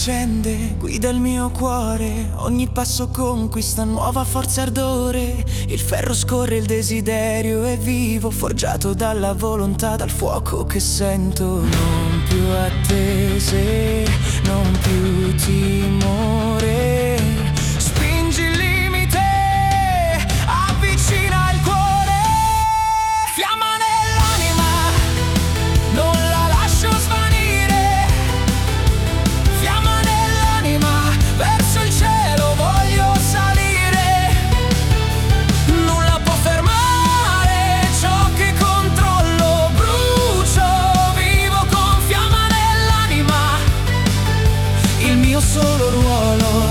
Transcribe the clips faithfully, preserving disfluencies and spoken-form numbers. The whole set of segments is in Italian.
accende, guida il mio cuore. Ogni passo conquista nuova forza e ardore. Il ferro scorre, il desiderio è vivo, forgiato dalla volontà, dal fuoco che sento. Non più attese, non più timore. Spingi il limite, avvicina il cuore. Fiamma nell'anima, non la lascio svanire. Fiamma nell'anima, verso il cielo voglio salire. Nulla può fermare ciò che controllo. Brucio, vivo con fiamma nell'anima, il mio solo ruolo.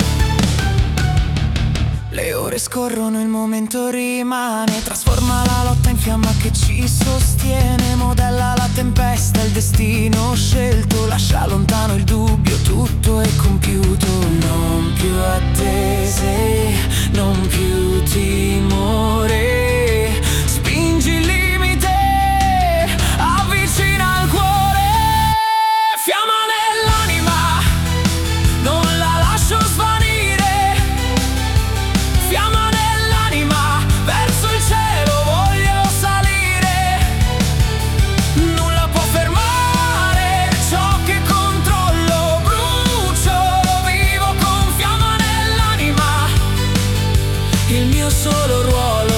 Le ore scorrono, il momento rimane. Trasforma la lotta in fiamma che ci sostiene. Modella la tempesta, il destino scelto. Lascia lontano il dubbio, tutto è compiuto. Non più attese, non più timore. Spingi il limite, avvicina il cuore. Fiamma nell'anima, non la lascio svanire. Fiamma nell'anima, verso il cielo voglio salire. Nulla può fermare ciò che controllo. Brucio, vivo con fiamma nell'anima, il mio solo ruolo.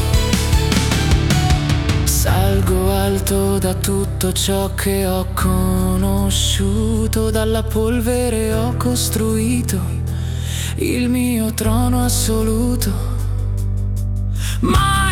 Salgo alto da tutto ciò che ho conosciuto. Dalla polvere ho costruito il mio trono assoluto. Ma